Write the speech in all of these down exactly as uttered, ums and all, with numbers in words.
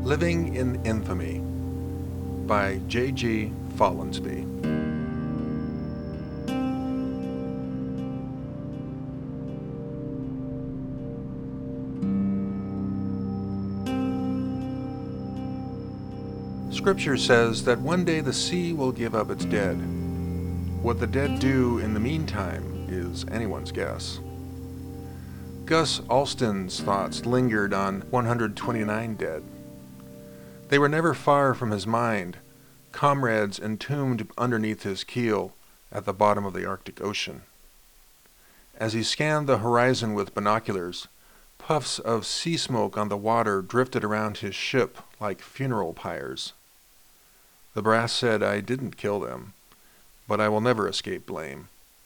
Living in Infamy by J G Follansbee. Scripture says that one day the sea will give up its dead. What the dead do in the meantime is anyone's guess. Gus Alston's thoughts lingered on one hundred twenty-nine dead. They were never far from his mind, comrades entombed underneath his keel at the bottom of the Arctic Ocean. As he scanned the horizon with binoculars, puffs of sea smoke on the water drifted around his ship like funeral pyres. The brass said, "I didn't kill them, but I will never escape blame."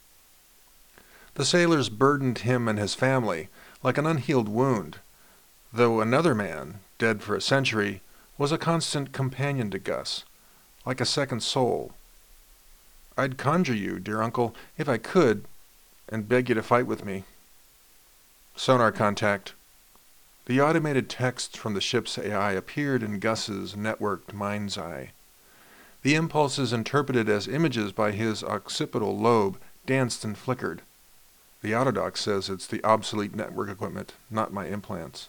The sailors burdened him and his family like an unhealed wound, though another man, dead for a century, was a constant companion to Gus, like a second soul. "I'd conjure you, dear uncle, if I could, and beg you to fight with me." Sonar contact. The automated text from the ship's A I appeared in Gus's networked mind's eye. The impulses interpreted as images by his occipital lobe danced and flickered. The Autodoc says it's the obsolete network equipment, not my implants.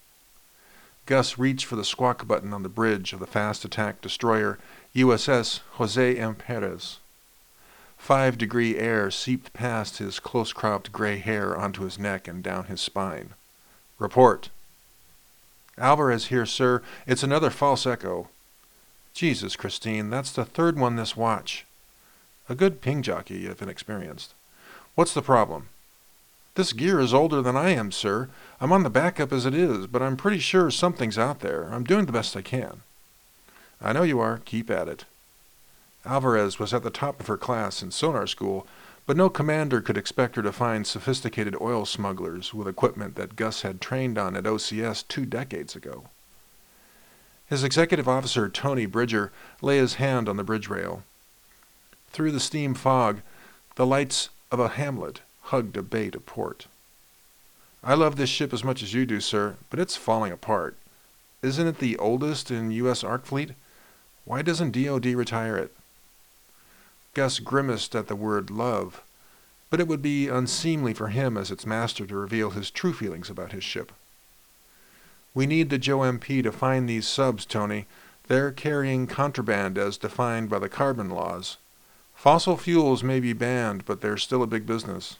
Gus reached for the squawk button on the bridge of the fast attack destroyer U S S Jose M. Perez. Five-degree air seeped past his close-cropped gray hair onto his neck and down his spine. "Report." "Alvarez here, sir. It's another false echo." "Jesus, Christine, that's the third one this watch." "A good ping jockey, if inexperienced." "What's the problem?" "This gear is older than I am, sir. I'm on the backup as it is, but I'm pretty sure something's out there. I'm doing the best I can." "I know you are. Keep at it." Alvarez was at the top of her class in sonar school, but no commander could expect her to find sophisticated oil smugglers with equipment that Gus had trained on at O C S two decades ago. His executive officer, Tony Bridger, lay his hand on the bridge rail. Through the steam fog, the lights of a hamlet hugged a bay to port. "I love this ship as much as you do, sir, but it's falling apart. Isn't it the oldest in U S Ark Fleet? Why doesn't D O D retire it?" Gus grimaced at the word love, but it would be unseemly for him as its master to reveal his true feelings about his ship. "We need the Joe M P to find these subs, Tony. They're carrying contraband as defined by the carbon laws. Fossil fuels may be banned, but they're still a big business."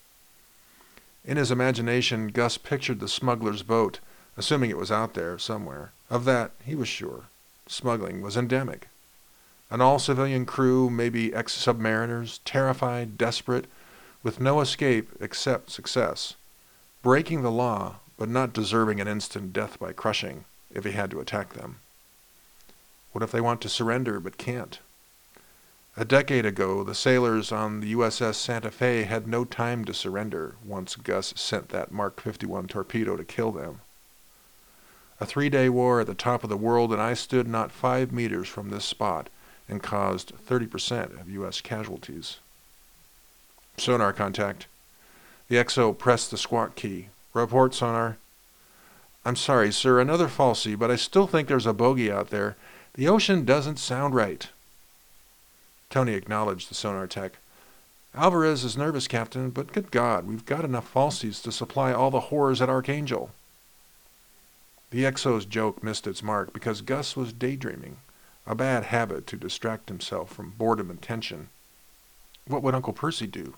In his imagination, Gus pictured the smuggler's boat, assuming it was out there somewhere. Of that, he was sure. Smuggling was endemic. An all-civilian crew, maybe ex-submariners, terrified, desperate, with no escape except success. Breaking the law, but not deserving an instant death by crushing, if he had to attack them. What if they want to surrender but can't? A decade ago, the sailors on the U S S Santa Fe had no time to surrender once Gus sent that Mark fifty-one torpedo to kill them. A three-day war at the top of the world, and I stood not five meters from this spot and caused thirty percent of U S casualties. Sonar contact. The X O pressed the squawk key. "Report, sonar." "I'm sorry, sir, another falsie, but I still think there's a bogey out there. The ocean doesn't sound right." Tony acknowledged the sonar tech. "Alvarez is nervous, Captain, but good God, we've got enough falsies to supply all the horrors at Archangel." The X O's joke missed its mark because Gus was daydreaming, a bad habit to distract himself from boredom and tension. What would Uncle Percy do?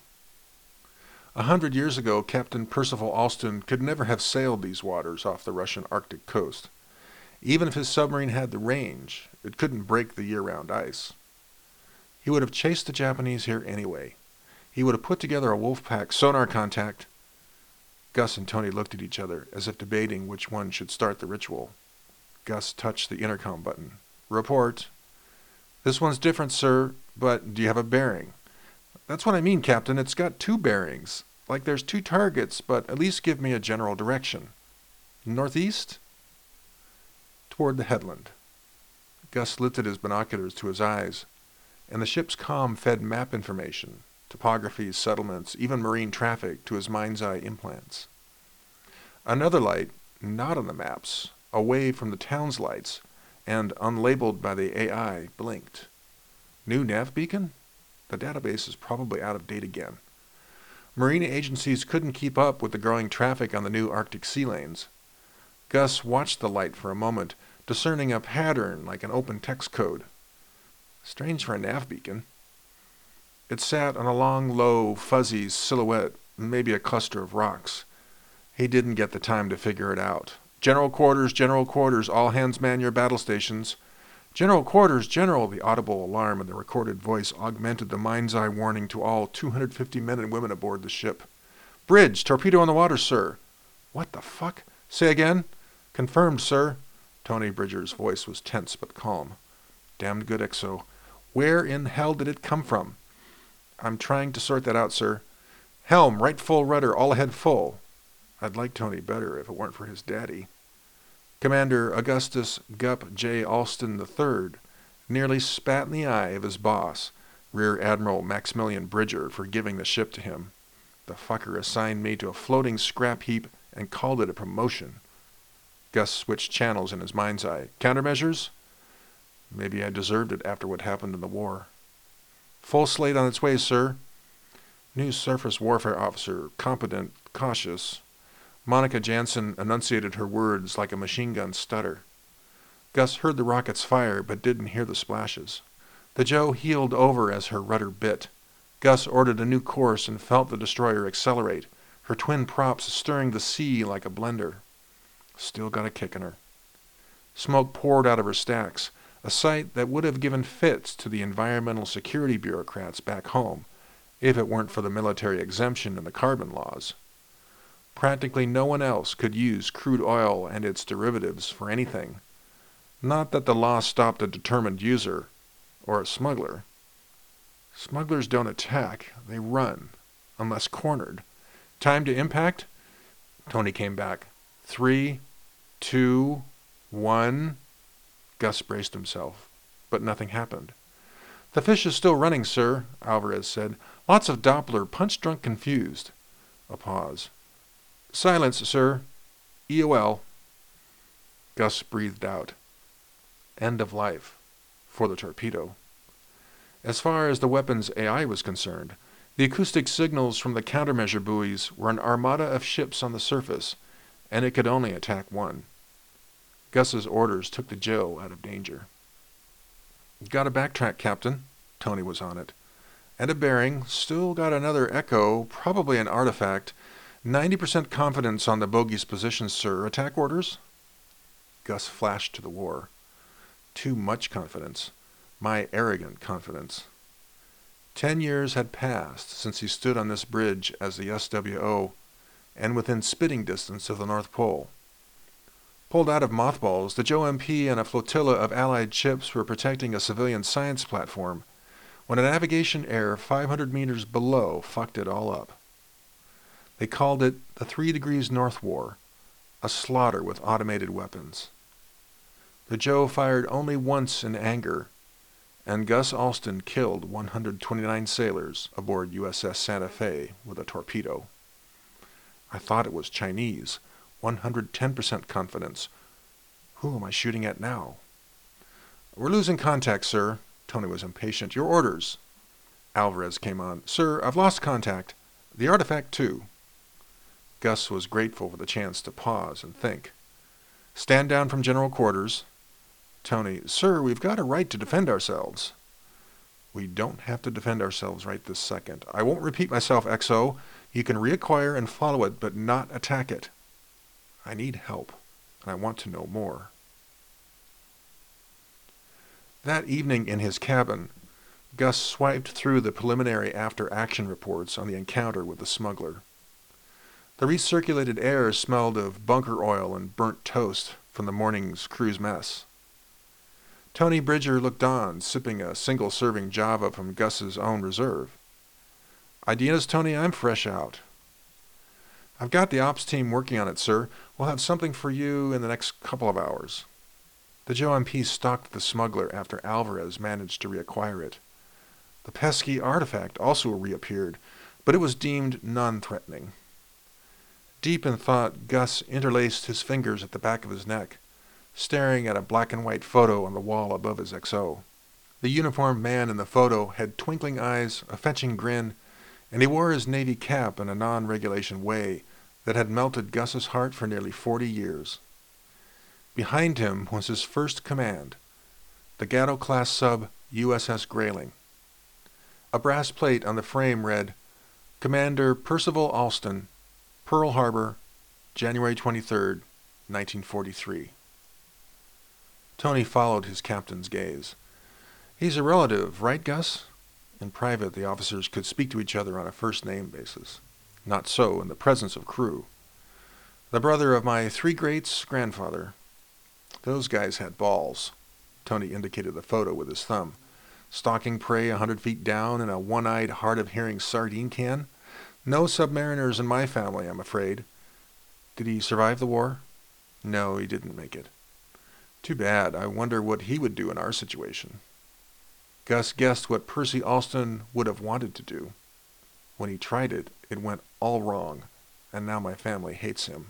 A hundred years ago, Captain Percival Alston could never have sailed these waters off the Russian Arctic coast. Even if his submarine had the range, it couldn't break the year-round ice. He would have chased the Japanese here anyway. He would have put together a wolf pack. Sonar contact. Gus and Tony looked at each other, as if debating which one should start the ritual. Gus touched the intercom button. "Report." "This one's different, sir, but do you have a bearing?" "That's what I mean, Captain. It's got two bearings. Like there's two targets, but at least give me a general direction." "Northeast?" "Toward the headland." Gus lifted his binoculars to his eyes, and the ship's comm fed map information, topography, settlements, even marine traffic to his mind's eye implants. Another light, not on the maps, away from the town's lights, and, unlabeled by the A I, blinked. New nav beacon? The database is probably out of date again. Marine agencies couldn't keep up with the growing traffic on the new Arctic sea lanes. Gus watched the light for a moment, discerning a pattern like an open text code. Strange for a nav beacon. It sat on a long, low, fuzzy silhouette, maybe a cluster of rocks. He didn't get the time to figure it out. General quarters, general quarters, all hands man your battle stations. General quarters, general, the audible alarm in the recorded voice augmented the mind's eye warning to all two hundred fifty men and women aboard the ship. Bridge, torpedo on the water, sir. What the fuck? Say again? Confirmed, sir. Tony Bridger's voice was tense but calm. Damned good, X O. Where in hell did it come from? I'm trying to sort that out, sir. Helm, right full rudder, all ahead full. I'd like Tony better if it weren't for his daddy. Commander Augustus Gup J. Alston the third nearly spat in the eye of his boss, Rear Admiral Maximilian Bridger, for giving the ship to him. The fucker assigned me to a floating scrap heap and called it a promotion. Gus switched channels in his mind's eye. Countermeasures? Maybe I deserved it after what happened in the war. Full slate on its way, sir. New surface warfare officer, competent, cautious. Monica Jansen enunciated her words like a machine gun stutter. Gus heard the rockets fire, but didn't hear the splashes. The Joe heeled over as her rudder bit. Gus ordered a new course and felt the destroyer accelerate, her twin props stirring the sea like a blender. Still got a kick in her. Smoke poured out of her stacks, a sight that would have given fits to the environmental security bureaucrats back home, if it weren't for the military exemption in the carbon laws. Practically no one else could use crude oil and its derivatives for anything. Not that the law stopped a determined user, or a smuggler. Smugglers don't attack, they run, unless cornered. Time to impact? Tony came back. Three, two, one. Gus braced himself, but nothing happened. The fish is still running, sir, Alvarez said. Lots of Doppler, punch-drunk confused. A pause. Silence, sir. E O L. Gus breathed out. End of life. For the torpedo. As far as the weapon's A I was concerned, the acoustic signals from the countermeasure buoys were an armada of ships on the surface, and it could only attack one. Gus's orders took the Joe out of danger. Got a backtrack, Captain. Tony was on it. And a bearing. Still got another echo, probably an artifact. Ninety percent confidence on the bogey's position, sir. Attack orders? Gus flashed to the war. Too much confidence. My arrogant confidence. Ten years had passed since he stood on this bridge as the S W O, and within spitting distance of the North Pole. Pulled out of mothballs, the Joe M P and a flotilla of Allied ships were protecting a civilian science platform, when a navigation error five hundred meters below fucked it all up. They called it the Three Degrees North War, a slaughter with automated weapons. The Joe fired only once in anger, and Gus Alston killed one hundred twenty-nine sailors aboard U S S Santa Fe with a torpedo. I thought it was Chinese, one hundred ten percent confidence. Who am I shooting at now? We're losing contact, sir. Tony was impatient. Your orders. Alvarez came on. Sir, I've lost contact. The artifact, too. Gus was grateful for the chance to pause and think. Stand down from general quarters. Tony, sir, we've got a right to defend ourselves. We don't have to defend ourselves right this second. I won't repeat myself, X O. You can reacquire and follow it, but not attack it. I need help, and I want to know more. That evening in his cabin, Gus swiped through the preliminary after-action reports on the encounter with the smuggler. The recirculated air smelled of bunker oil and burnt toast from the morning's crew's mess. Tony Bridger looked on, sipping a single-serving Java from Gus's own reserve. Ideas, Tony? I'm fresh out. I've got the ops team working on it, sir. We'll have something for you in the next couple of hours. The Joe M P stalked the smuggler after Alvarez managed to reacquire it. The pesky artifact also reappeared, but it was deemed non-threatening. Deep in thought, Gus interlaced his fingers at the back of his neck. staring at a black and white photo on the wall above his X O. The uniformed man in the photo had twinkling eyes, a fetching grin, and he wore his Navy cap in a non-regulation way that had melted Gus's heart for nearly forty years. Behind him was his first command, the Gatto-class sub U S S Grayling. A brass plate on the frame read, Commander Percival Alston, Pearl Harbor, January twenty-third, nineteen forty-three. Tony followed his captain's gaze. He's a relative, right, Gus? In private, the officers could speak to each other on a first-name basis. Not so in the presence of crew. The brother of my three greats-grandfather. Those guys had balls. Tony indicated the photo with his thumb. Stalking prey a hundred feet down in a one-eyed, hard-of-hearing sardine can? No submariners in my family, I'm afraid. Did he survive the war? No, he didn't make it. Too bad. I wonder what he would do in our situation. Gus guessed what Percy Alston would have wanted to do. When he tried it, it went all wrong, and now my family hates him.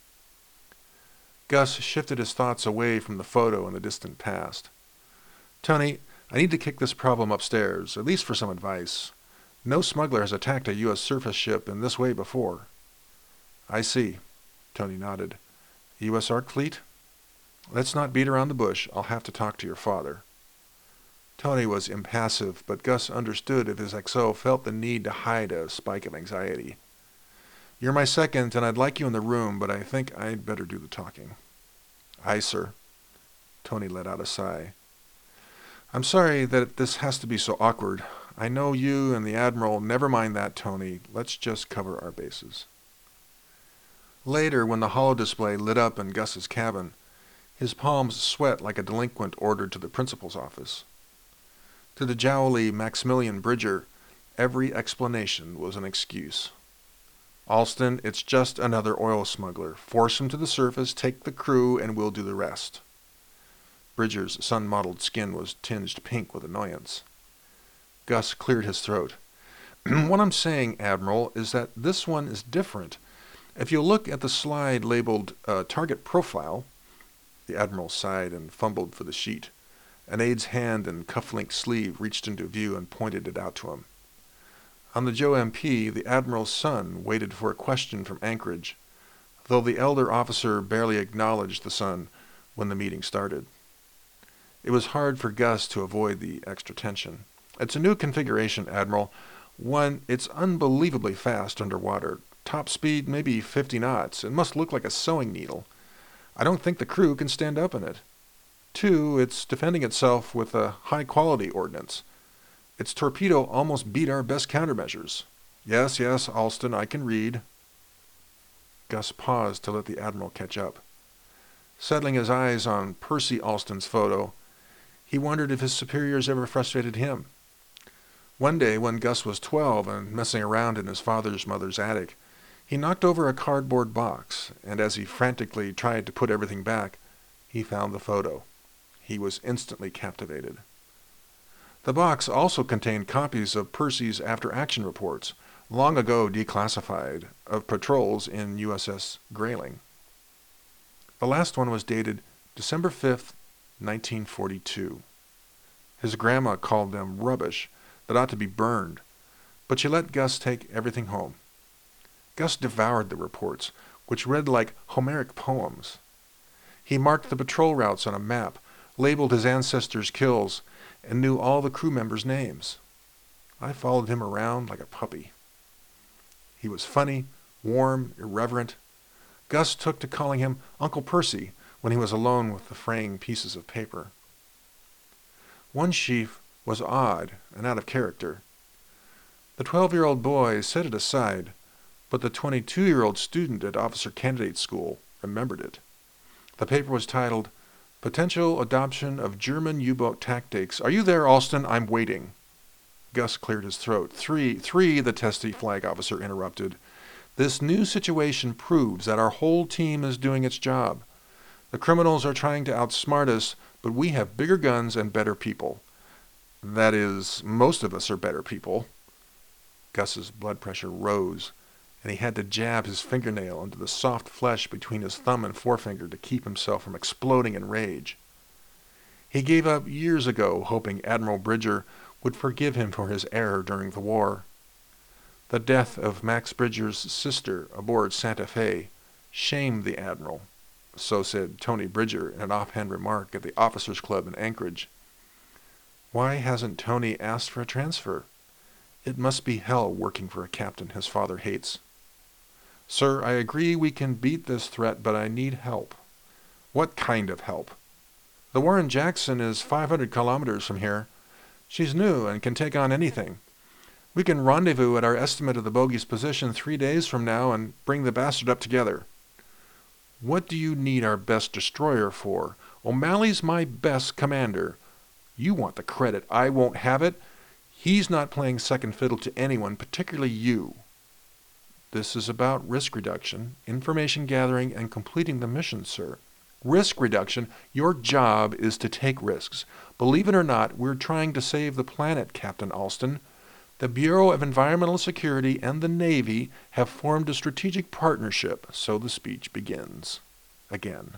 Gus shifted his thoughts away from the photo in the distant past. Tony, I need to kick this problem upstairs, at least for some advice. No smuggler has attacked a U S surface ship in this way before. I see. Tony nodded. U S Ark Fleet? Let's not beat around the bush. I'll have to talk to your father. Tony was impassive, but Gus understood if his X O felt the need to hide a spike of anxiety. You're my second, and I'd like you in the room, but I think I'd better do the talking. Aye, sir. Tony let out a sigh. I'm sorry that this has to be so awkward. I know you and the Admiral. Never mind that, Tony. Let's just cover our bases. Later, when the holodisplay lit up in Gus's cabin, his palms sweat like a delinquent ordered to the principal's office. To the jowly Maximilian Bridger, every explanation was an excuse. Alston, it's just another oil smuggler. Force him to the surface, take the crew, and we'll do the rest. Bridger's sun-mottled skin was tinged pink with annoyance. Gus cleared his throat. What I'm saying, Admiral, is that this one is different. If you look at the slide labeled uh, Target Profile, the Admiral sighed and fumbled for the sheet. An aide's hand and cuff-link sleeve reached into view and pointed it out to him. On the Joe M P, the Admiral's son waited for a question from Anchorage, though the elder officer barely acknowledged the son when the meeting started. It was hard for Gus to avoid the extra tension. It's a new configuration, Admiral. One, it's unbelievably fast underwater. Top speed maybe fifty knots. It must look like a sewing needle. I don't think the crew can stand up in it. Two, it's defending itself with a high-quality ordnance. Its torpedo almost beat our best countermeasures. Yes, yes, Alston, I can read. Gus paused to let the Admiral catch up. Settling his eyes on Percy Alston's photo, he wondered if his superiors ever frustrated him. One day, when Gus was twelve and messing around in his father's mother's attic, he knocked over a cardboard box, and as he frantically tried to put everything back, he found the photo. He was instantly captivated. The box also contained copies of Percy's after-action reports, long ago declassified, of patrols in U S S Grayling. The last one was dated December fifth, nineteen forty-two. His grandma called them rubbish that ought to be burned, but she let Gus take everything home. Gus devoured the reports, which read like Homeric poems. He marked the patrol routes on a map, labeled his ancestors' kills, and knew all the crew members' names. I followed him around like a puppy. He was funny, warm, irreverent. Gus took to calling him Uncle Percy when he was alone with the fraying pieces of paper. One sheaf was odd and out of character. The twelve-year-old boy set it aside, but the twenty-two-year-old student at Officer Candidate School remembered it. The paper was titled, Potential Adoption of German U-Boat Tactics. Are you there, Alston? I'm waiting. Gus cleared his throat. Three, three, the testy flag officer interrupted. This new situation proves that our whole team is doing its job. The criminals are trying to outsmart us, but we have bigger guns and better people. That is, most of us are better people. Gus's blood pressure rose. and he had to jab his fingernail into the soft flesh between his thumb and forefinger to keep himself from exploding in rage. He gave up years ago, hoping Admiral Bridger would forgive him for his error during the war. The death of Max Bridger's sister aboard Santa Fe shamed the Admiral, so said Tony Bridger in an offhand remark at the Officers' Club in Anchorage. Why hasn't Tony asked for a transfer? It must be hell working for a captain his father hates. Sir, I agree we can beat this threat, but I need help. What kind of help? The Warren Jackson is five hundred kilometers from here. She's new and can take on anything. We can rendezvous at our estimate of the bogey's position three days from now and bring the bastard up together. What do you need our best destroyer for? O'Malley's my best commander. You want the credit. I won't have it. He's not playing second fiddle to anyone, particularly you. This is about risk reduction, information gathering, and completing the mission, sir. Risk reduction. Your job is to take risks. Believe it or not, we're trying to save the planet, Captain Alston. The Bureau of Environmental Security and the Navy have formed a strategic partnership, so the speech begins. Again.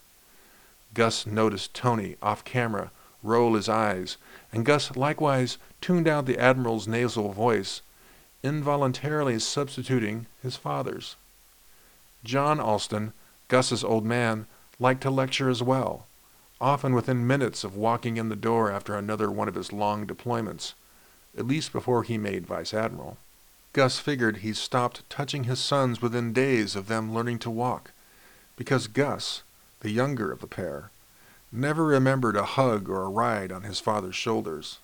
Gus noticed Tony, off camera, roll his eyes, and Gus likewise tuned out the Admiral's nasal voice, involuntarily substituting his father's. John Alston, Gus's old man, liked to lecture as well, often within minutes of walking in the door after another one of his long deployments, at least before he made Vice Admiral. Gus figured he'd stopped touching his sons within days of them learning to walk, because Gus, the younger of the pair, never remembered a hug or a ride on his father's shoulders.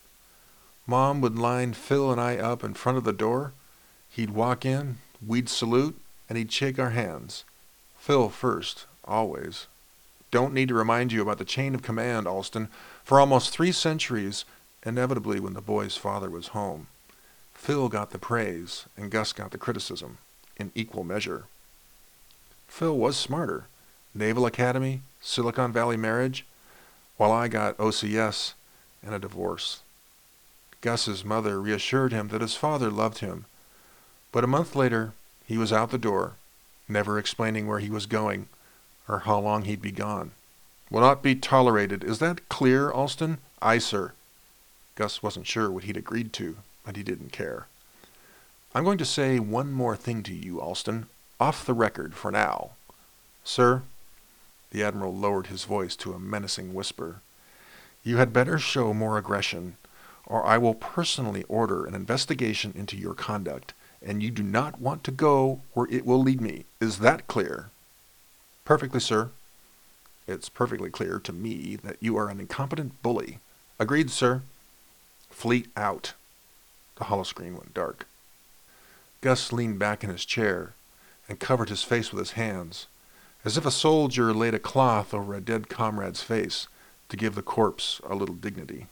Mom would line Phil and I up in front of the door. He'd walk in, we'd salute, and he'd shake our hands. Phil first, always. Don't need to remind you about the chain of command, Alston. For almost three centuries, inevitably when the boy's father was home, Phil got the praise and Gus got the criticism, in equal measure. Phil was smarter. Naval Academy, Silicon Valley marriage, while I got O C S and a divorce. Gus's mother reassured him that his father loved him, but a month later he was out the door, never explaining where he was going or how long he'd be gone. Will not be tolerated. Is that clear, Alston? Aye, sir. Gus wasn't sure what he'd agreed to, but he didn't care. I'm going to say one more thing to you, Alston, off the record for now. Sir, the Admiral lowered his voice to a menacing whisper, you had better show more aggression, or I will personally order an investigation into your conduct, and you do not want to go where it will lead me. Is that clear? Perfectly, sir. It's perfectly clear to me that you are an incompetent bully. Agreed, sir. Fleet out. The holoscreen went dark. Gus leaned back in his chair and covered his face with his hands, as if a soldier laid a cloth over a dead comrade's face to give the corpse a little dignity.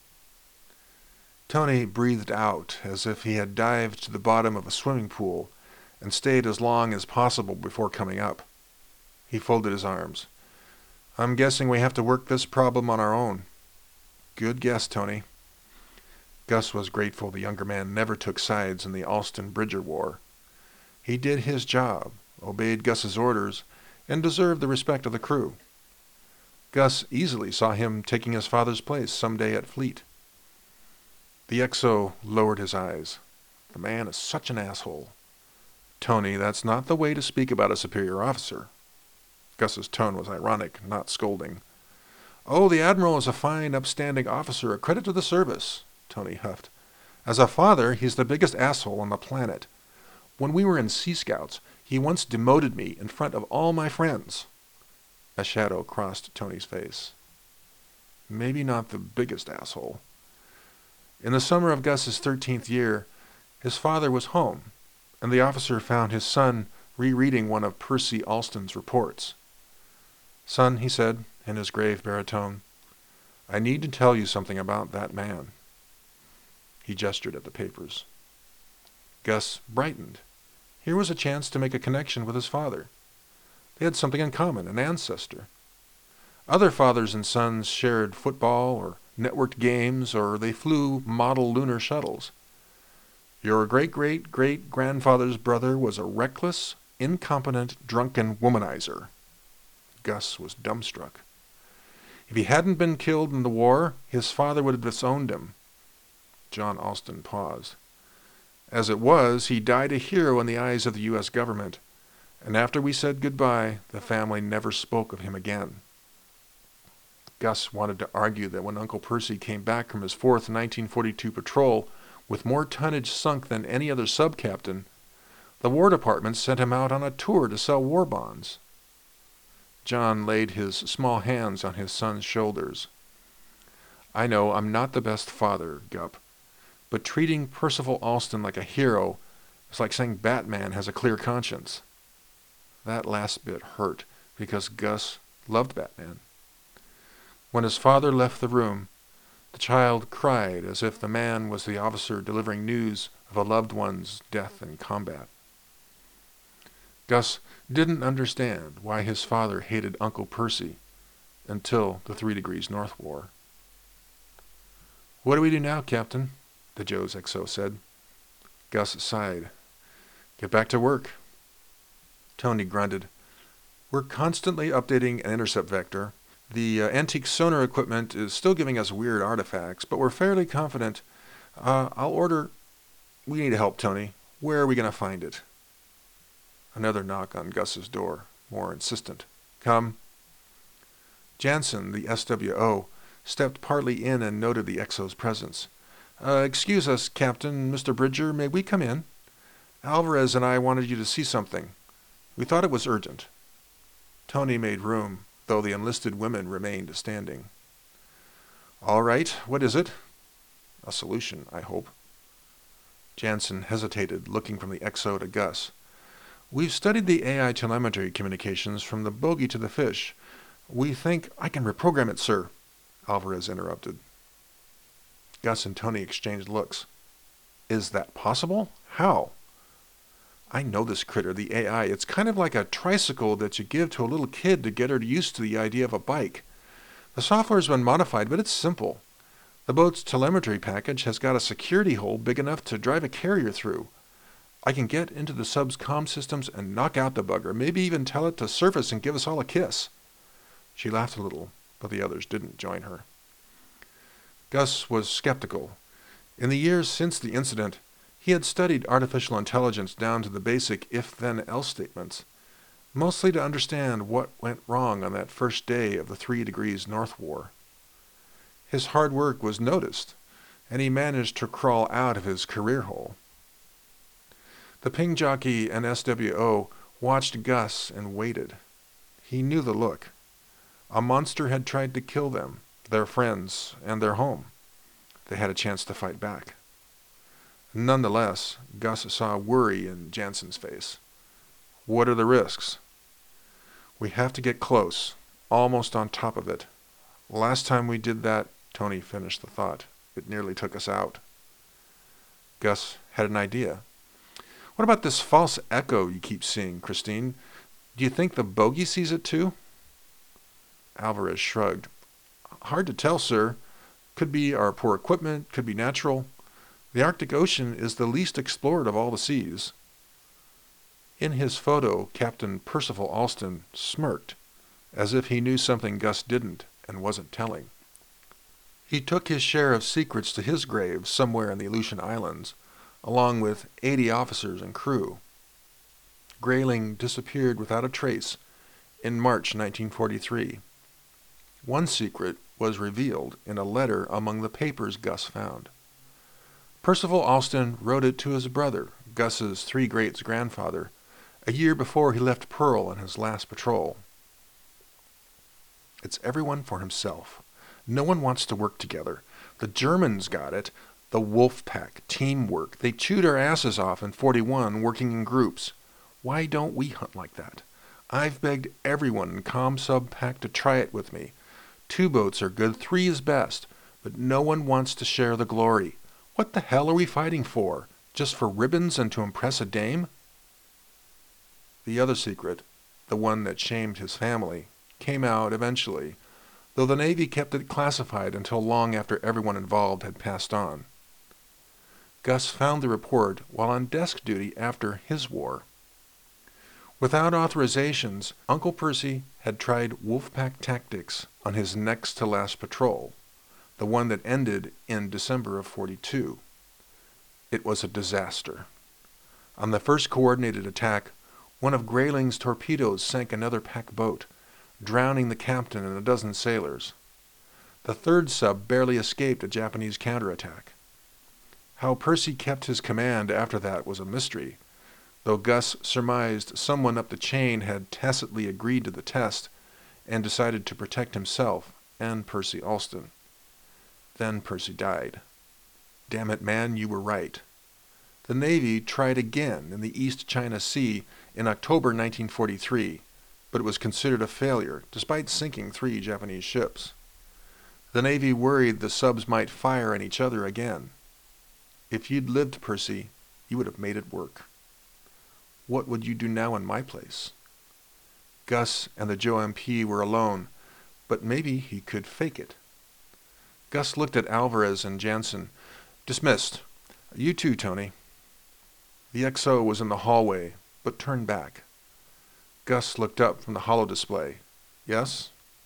Tony breathed out as if he had dived to the bottom of a swimming pool and stayed as long as possible before coming up. He folded his arms. I'm guessing we have to work this problem on our own. Good guess, Tony. Gus was grateful the younger man never took sides in the Alston-Bridger war. He did his job, obeyed Gus's orders, and deserved the respect of the crew. Gus easily saw him taking his father's place some day at Fleet. The X O lowered his eyes. The man is such an asshole. Tony, that's not the way to speak about a superior officer. Gus's tone was ironic, not scolding. Oh, the Admiral is a fine, upstanding officer, a credit to the service, Tony huffed. As a father, he's the biggest asshole on the planet. When we were in Sea Scouts, he once demoted me in front of all my friends. A shadow crossed Tony's face. Maybe not the biggest asshole. In the summer of Gus's thirteenth year, his father was home, and the officer found his son rereading one of Percy Alston's reports. Son, he said, in his grave baritone, I need to tell you something about that man. He gestured at the papers. Gus brightened. Here was a chance to make a connection with his father. They had something in common, an ancestor. Other fathers and sons shared football or networked games, or they flew model lunar shuttles. Your great-great-great-grandfather's brother was a reckless, incompetent, drunken womanizer. Gus was dumbstruck. If he hadn't been killed in the war, his father would have disowned him. John Alston paused. As it was, he died a hero in the eyes of the U S government, and after we said goodbye, the family never spoke of him again. Gus wanted to argue that when Uncle Percy came back from his fourth nineteen forty-two patrol with more tonnage sunk than any other sub-captain, the War Department sent him out on a tour to sell war bonds. John laid his small hands on his son's shoulders. I know I'm not the best father, Gup, but treating Percival Alston like a hero is like saying Batman has a clear conscience. That last bit hurt because Gus loved Batman. When his father left the room, the child cried as if the man was the officer delivering news of a loved one's death in combat. Gus didn't understand why his father hated Uncle Percy until the Three Degrees North War. What do we do now, Captain? The Joe's X O said. Gus sighed. Get back to work. Tony grunted. We're constantly updating an intercept vector. The uh, antique sonar equipment is still giving us weird artifacts, but we're fairly confident. Uh, I'll order... We need help, Tony. Where are we going to find it? Another knock on Gus's door, more insistent. Come. Jansen, the S W O, stepped partly in and noted the X O's presence. Uh, excuse us, Captain, Mister Bridger, may we come in? Alvarez and I wanted you to see something. We thought it was urgent. Tony made room, though the enlisted women remained standing. All right, what is it? A solution, I hope. Jansen hesitated, looking from the X O to Gus. We've studied the A I telemetry communications from the bogey to the fish. We think I can reprogram it, sir, Alvarez interrupted. Gus and Tony exchanged looks. Is that possible? How? I know this critter, the A I. It's kind of like a tricycle that you give to a little kid to get her used to the idea of a bike. The software's been modified, but it's simple. The boat's telemetry package has got a security hole big enough to drive a carrier through. I can get into the sub's comm systems and knock out the bugger, maybe even tell it to surface and give us all a kiss. She laughed a little, but the others didn't join her. Gus was skeptical. In the years since the incident, he had studied artificial intelligence down to the basic if-then-else statements, mostly to understand what went wrong on that first day of the Three Degrees North War. His hard work was noticed, and he managed to crawl out of his career hole. The ping jockey and S W O watched Gus and waited. He knew the look. A monster had tried to kill them, their friends, and their home. They had a chance to fight back. Nonetheless, Gus saw worry in Jansen's face. What are the risks? We have to get close, almost on top of it. Last time we did that, Tony finished the thought. It nearly took us out. Gus had an idea. What about this false echo you keep seeing, Christine? Do you think the bogey sees it too? Alvarez shrugged. Hard to tell, sir. Could be our poor equipment, could be natural. The Arctic Ocean is the least explored of all the seas. In his photo, Captain Percival Alston smirked, as if he knew something Gus didn't and wasn't telling. He took his share of secrets to his grave somewhere in the Aleutian Islands, along with eighty officers and crew. Grayling disappeared without a trace in March nineteen forty-three. One secret was revealed in a letter among the papers Gus found. Percival Alston wrote it to his brother, Gus's three-greats grandfather, a year before he left Pearl on his last patrol. It's everyone for himself. No one wants to work together. The Germans got it. The wolf pack, teamwork. They chewed our asses off in forty-one working in groups. Why don't we hunt like that? I've begged everyone in ComSub Pack to try it with me. Two boats are good, three is best, but no one wants to share the glory. What the hell are we fighting for? Just for ribbons and to impress a dame? The other secret, the one that shamed his family, came out eventually, though the Navy kept it classified until long after everyone involved had passed on. Gus found the report while on desk duty after his war. Without authorizations, Uncle Percy had tried Wolfpack tactics on his next-to-last patrol, the one that ended in December of forty-two. It was a disaster. On the first coordinated attack, one of Grayling's torpedoes sank another pack boat, drowning the captain and a dozen sailors. The third sub barely escaped a Japanese counterattack. How Percy kept his command after that was a mystery, though Gus surmised someone up the chain had tacitly agreed to the test and decided to protect himself and Percy Alston. Then Percy died. Damn it, man, you were right. The Navy tried again in the East China Sea in October nineteen forty-three, but it was considered a failure, despite sinking three Japanese ships. The Navy worried the subs might fire on each other again. If you'd lived, Percy, you would have made it work. What would you do now in my place? Gus and the Joe M P were alone, but maybe he could fake it. Gus looked at Alvarez and Jansen. Dismissed. You too, Tony. The X O was in the hallway, but turned back. Gus looked up from the holodisplay. Yes?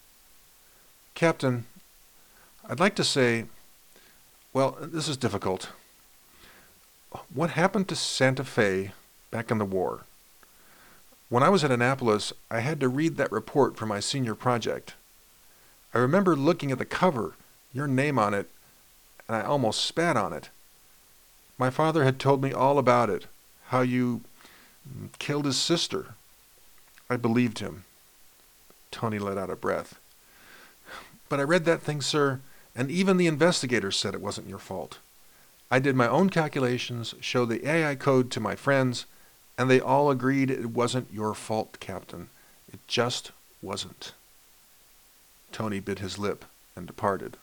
Captain, I'd like to say, well, this is difficult. What happened to Santa Fe back in the war? When I was at Annapolis, I had to read that report for my senior project. I remember looking at the cover, your name on it, and I almost spat on it. My father had told me all about it, how you killed his sister. I believed him. Tony let out a breath. But I read that thing, sir, and even the investigators said it wasn't your fault. I did my own calculations, showed the A I code to my friends, and they all agreed it wasn't your fault, Captain. It just wasn't. Tony bit his lip and departed.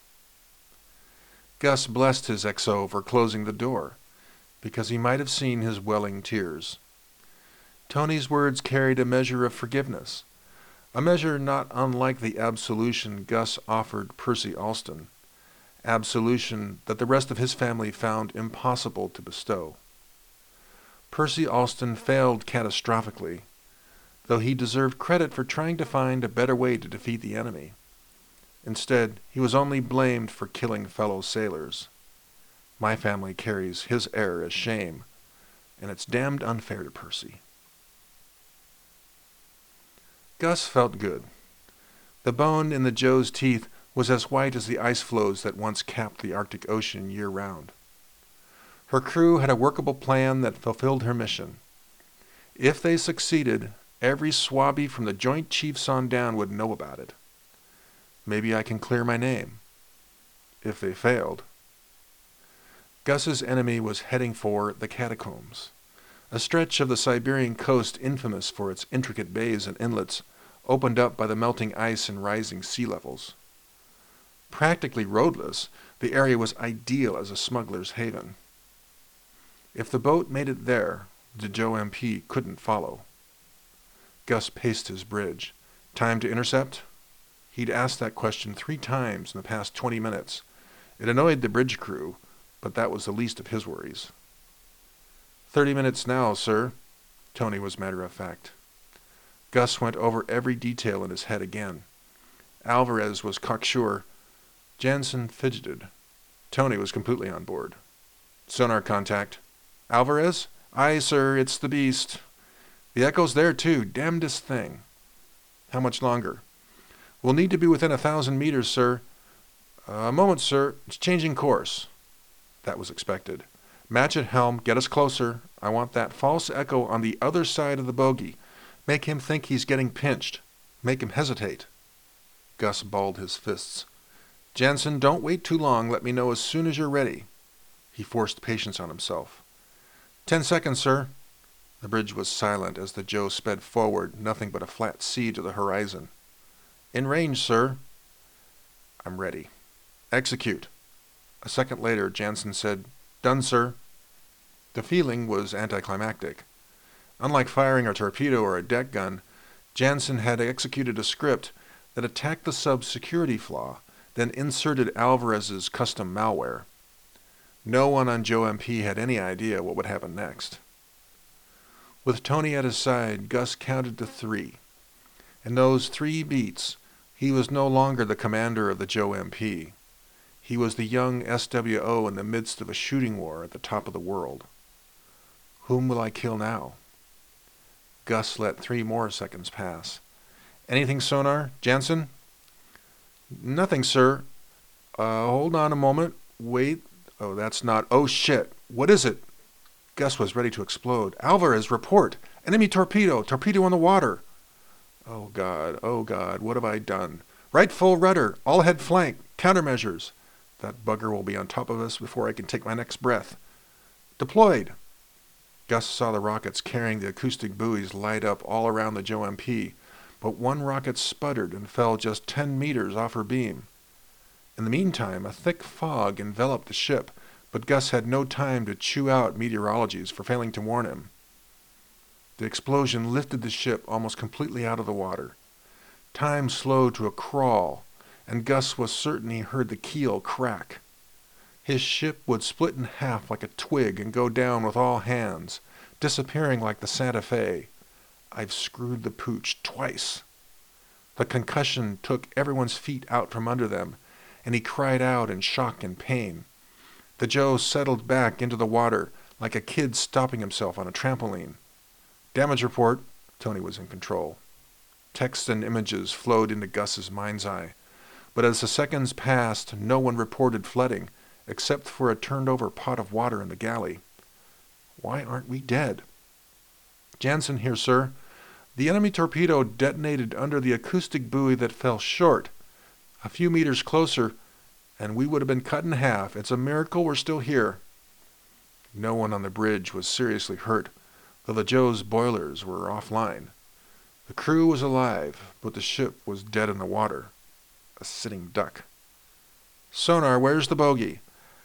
Gus blessed his X O for closing the door, because he might have seen his welling tears. Tony's words carried a measure of forgiveness, a measure not unlike the absolution Gus offered Percy Alston, absolution that the rest of his family found impossible to bestow. Percy Alston failed catastrophically, though he deserved credit for trying to find a better way to defeat the enemy. Instead, he was only blamed for killing fellow sailors. My family carries his error as shame, and it's damned unfair to Percy. Gus felt good. The bone in the Joe's teeth was as white as the ice floes that once capped the Arctic Ocean year-round. Her crew had a workable plan that fulfilled her mission. If they succeeded, every swabby from the Joint Chiefs on down would know about it. Maybe I can clear my name. If they failed. Gus's enemy was heading for the Catacombs, a stretch of the Siberian coast infamous for its intricate bays and inlets, opened up by the melting ice and rising sea levels. Practically roadless, the area was ideal as a smuggler's haven. If the boat made it there, the Joe M P couldn't follow. Gus paced his bridge. Time to intercept? He'd asked that question three times in the past twenty minutes. It annoyed the bridge crew, but that was the least of his worries. Thirty minutes now, sir. Tony was matter-of-fact. Gus went over every detail in his head again. Alvarez was cocksure. Jansen fidgeted. Tony was completely on board. Sonar contact. Alvarez? Aye, sir, it's the beast. The echo's there, too. Damnedest thing. How much longer? We'll need to be within a thousand meters, sir. A moment, sir. It's changing course. That was expected. Match at helm. Get us closer. I want that false echo on the other side of the bogey. Make him think he's getting pinched. Make him hesitate. Gus balled his fists. Jansen, don't wait too long. Let me know as soon as you're ready. He forced patience on himself. Ten seconds, sir. The bridge was silent as the Joe sped forward, nothing but a flat sea to the horizon. In range, sir. I'm ready. Execute. A second later, Jansen said, Done, sir. The feeling was anticlimactic. Unlike firing a torpedo or a deck gun, Jansen had executed a script that attacked the sub's security flaw, then inserted Alvarez's custom malware. No one on Joe M P had any idea what would happen next. With Tony at his side, Gus counted to three. In those three beats, he was no longer the commander of the Joe M P. He was the young S W O in the midst of a shooting war at the top of the world. Whom will I kill now? Gus let three more seconds pass. Anything, sonar? Jansen? Nothing, sir. Uh, hold on a moment. Wait. Oh, that's not... Oh, shit. What is it? Gus was ready to explode. Alvarez, report. Enemy torpedo. Torpedo on the water. Oh, God. Oh, God. What have I done? Right full rudder. All head flank. Countermeasures. That bugger will be on top of us before I can take my next breath. Deployed. Gus saw the rockets carrying the acoustic buoys light up all around the Joe M P, but one rocket sputtered and fell just ten meters off her beam. In the meantime, a thick fog enveloped the ship, but Gus had no time to chew out meteorologies for failing to warn him. The explosion lifted the ship almost completely out of the water. Time slowed to a crawl, and Gus was certain he heard the keel crack. His ship would split in half like a twig and go down with all hands, disappearing like the Santa Fe. I've screwed the pooch twice. The concussion took everyone's feet out from under them, and he cried out in shock and pain. The Joe settled back into the water like a kid stopping himself on a trampoline. Damage report. Tony was in control. Text and images flowed into Gus's mind's eye, but as the seconds passed, no one reported flooding, except for a turned-over pot of water in the galley. Why aren't we dead? Jansen here, sir. The enemy torpedo detonated under the acoustic buoy that fell short. A few meters closer, and we would have been cut in half. It's a miracle we're still here. No one on the bridge was seriously hurt, though the Joe's boilers were offline. The crew was alive, but the ship was dead in the water. A sitting duck. Sonar, where's the bogey?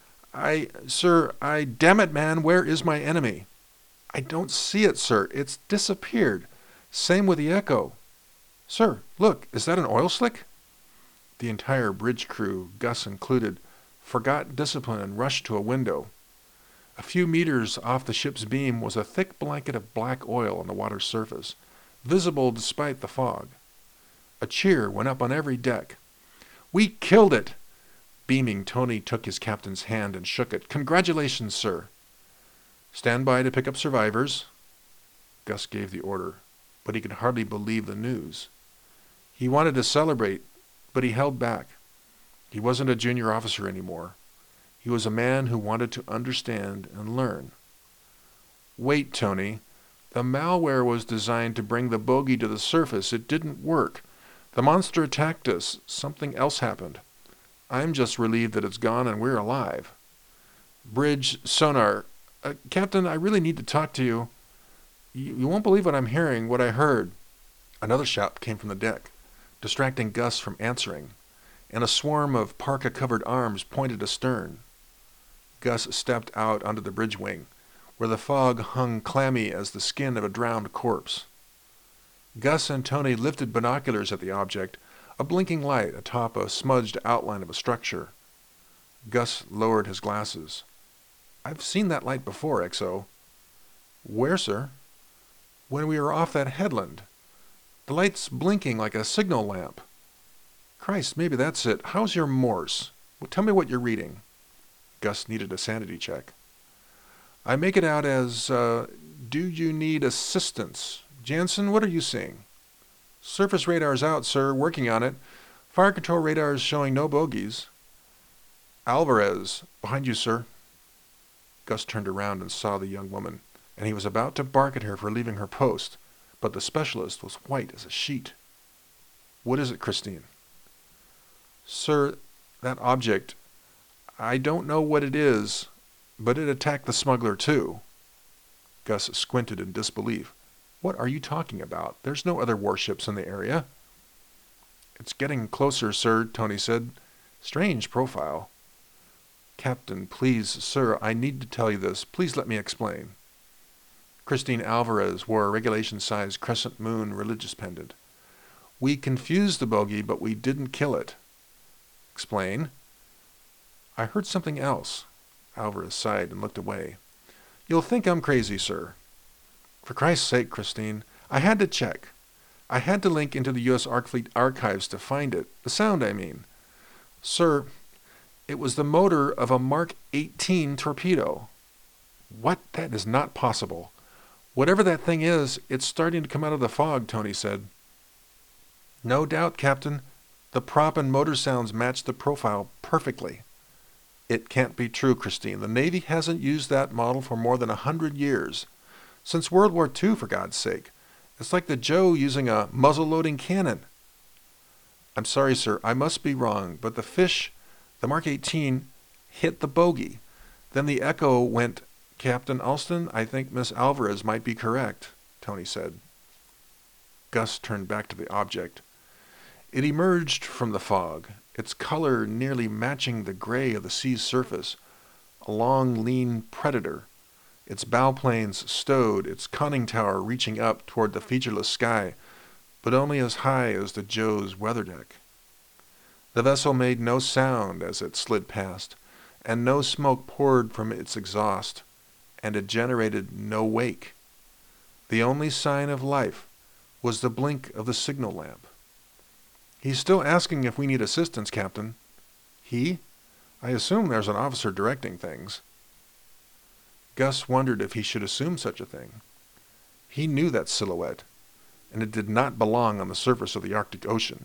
I, sir, I, damn it, man, where is my enemy? I don't see it, sir. It's disappeared. Same with the Echo. Sir, look, is that an oil slick? The entire bridge crew, Gus included, forgot discipline and rushed to a window. A few meters off the ship's beam was a thick blanket of black oil on the water's surface, visible despite the fog. A cheer went up on every deck. We killed it! Beaming, Tony took his captain's hand and shook it. Congratulations, sir. Stand by to pick up survivors. Gus gave the order, but he could hardly believe the news. He wanted to celebrate, but he held back. He wasn't a junior officer anymore. He was a man who wanted to understand and learn. Wait, Tony. The malware was designed to bring the bogey to the surface. It didn't work. The monster attacked us. Something else happened. I'm just relieved that it's gone and we're alive. Bridge, sonar. Uh, Captain, I really need to talk to you. you. You won't believe what I'm hearing, what I heard. Another shout came from the deck, distracting Gus from answering, and a swarm of parka-covered arms pointed astern. Gus stepped out onto the bridge wing, where the fog hung clammy as the skin of a drowned corpse. Gus and Tony lifted binoculars at the object, a blinking light atop a smudged outline of a structure. Gus lowered his glasses. I've seen that light before, X O. Where, sir? When we were off that headland. The light's blinking like a signal lamp. Christ, maybe that's it. How's your Morse? Well, tell me what you're reading. Gus needed a sanity check. I make it out as, uh, do you need assistance? Jansen, what are you seeing? Surface radar's out, sir. Working on it. Fire control radar's showing no bogeys. Alvarez, behind you, sir. Gus turned around and saw the young woman, and he was about to bark at her for leaving her post, but the specialist was white as a sheet. What is it, Christine? Sir, that object, I don't know what it is, but it attacked the smuggler too. Gus squinted in disbelief. What are you talking about? There's no other warships in the area. It's getting closer, sir, Tony said. Strange profile. Captain, please, sir, I need to tell you this. Please let me explain. Christine Alvarez wore a regulation-sized crescent moon religious pendant. We confused the bogey, but we didn't kill it. Explain. I heard something else. Alvarez sighed and looked away. You'll think I'm crazy, sir. For Christ's sake, Christine, I had to check. I had to link into the U S Arcfleet archives to find it. The sound, I mean. Sir, it was the motor of a Mark eighteen torpedo. What? That is not possible. Whatever that thing is, it's starting to come out of the fog, Tony said. No doubt, Captain. The prop and motor sounds match the profile perfectly. It can't be true, Christine. The Navy hasn't used that model for more than a hundred years. Since World War Two, for God's sake. It's like the Joe using a muzzle-loading cannon. I'm sorry, sir. I must be wrong, but the fish, the Mark eighteen, hit the bogey. Then the Echo went, Captain Alston, I think Miss Alvarez might be correct, Tony said. Gus turned back to the object. It emerged from the fog, its color nearly matching the gray of the sea's surface, a long, lean predator, its bow planes stowed, its conning tower reaching up toward the featureless sky, but only as high as the Joe's weather deck. The vessel made no sound as it slid past, and no smoke poured from its exhaust, and it generated no wake. The only sign of life was the blink of the signal lamp. He's still asking if we need assistance, Captain. He? I assume there's an officer directing things. Gus wondered if he should assume such a thing. He knew that silhouette, and it did not belong on the surface of the Arctic Ocean.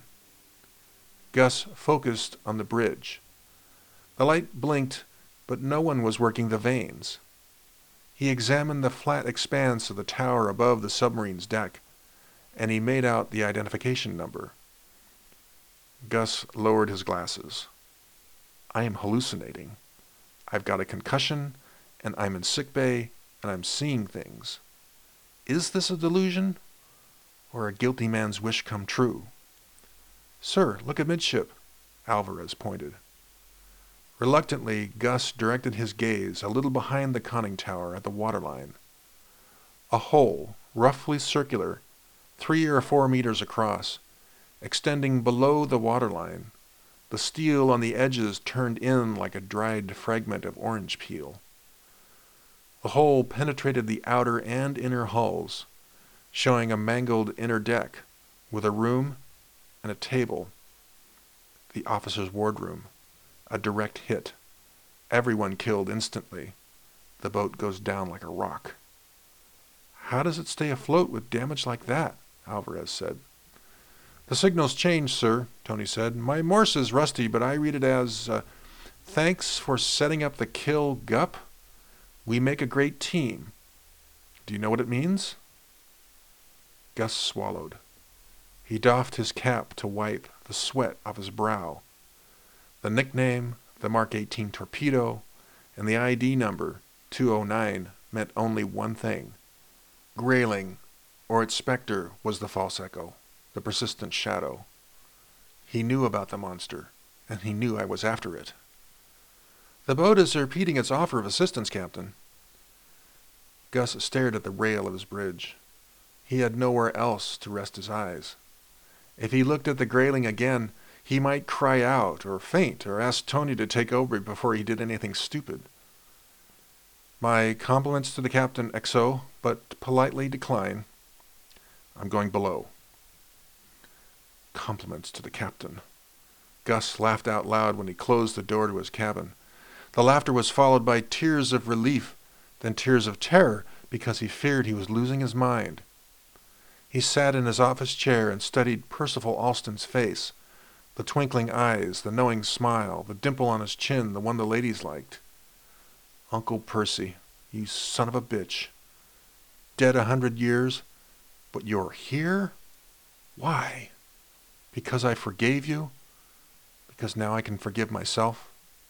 Gus focused on the bridge. The light blinked, but no one was working the vanes. He examined the flat expanse of the tower above the submarine's deck, and he made out the identification number. Gus lowered his glasses. I am hallucinating. I've got a concussion, and I'm in sick bay, and I'm seeing things. Is this a delusion, or a guilty man's wish come true? Sir, look amidship, Alvarez pointed. Reluctantly, Gus directed his gaze a little behind the conning tower at the waterline. A hole, roughly circular, three or four meters across, extending below the waterline, the steel on the edges turned in like a dried fragment of orange peel. The hole penetrated the outer and inner hulls, showing a mangled inner deck with a room and a table. The officer's wardroom. A direct hit. Everyone killed instantly. The boat goes down like a rock. How does it stay afloat with damage like that? Alvarez said. The signal's changed, sir, Tony said. My Morse is rusty, but I read it as, uh, thanks for setting up the kill, Gup. We make a great team. Do you know what it means? Gus swallowed. He doffed his cap to wipe the sweat off his brow. The nickname, the Mark eighteen torpedo, and the I D number, two oh nine, meant only one thing. Grayling, or its specter, was the false echo, the persistent shadow. He knew about the monster, and he knew I was after it. The boat is repeating its offer of assistance, Captain. Gus stared at the rail of his bridge. He had nowhere else to rest his eyes. If he looked at the Grayling again, he might cry out or faint or ask Tony to take over before he did anything stupid. My compliments to the captain, X O, but politely decline. I'm going below. Compliments to the captain. Gus laughed out loud when he closed the door to his cabin. The laughter was followed by tears of relief, then tears of terror because he feared he was losing his mind. He sat in his office chair and studied Percival Alston's face, the twinkling eyes, the knowing smile, the dimple on his chin, the one the ladies liked. Uncle Percy, you son of a bitch. Dead a hundred years, but you're here? Why? Because I forgave you? Because now I can forgive myself?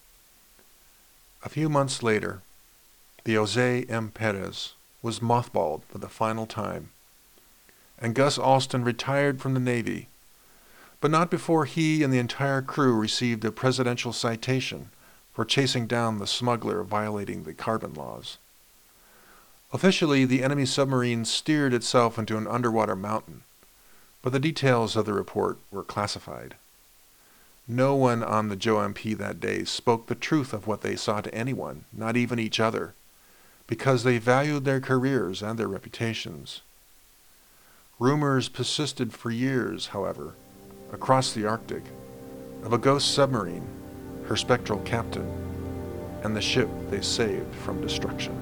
A few months later, the Jose M. Perez was mothballed for the final time, and Gus Alston retired from the Navy, but not before he and the entire crew received a presidential citation for chasing down the smuggler violating the carbon laws. Officially, the enemy submarine steered itself into an underwater mountain, but the details of the report were classified. No one on the Joe M P that day spoke the truth of what they saw to anyone, not even each other, because they valued their careers and their reputations. Rumors persisted for years, however, across the Arctic, of a ghost submarine, her spectral captain, and the ship they saved from destruction.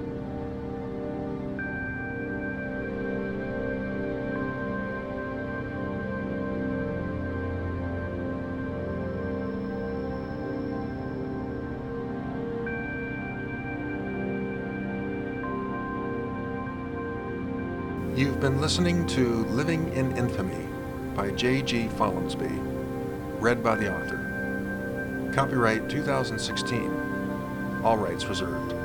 You've been listening to Living in Infamy by J G Follansbee, read by the author. Copyright two thousand sixteen, all rights reserved.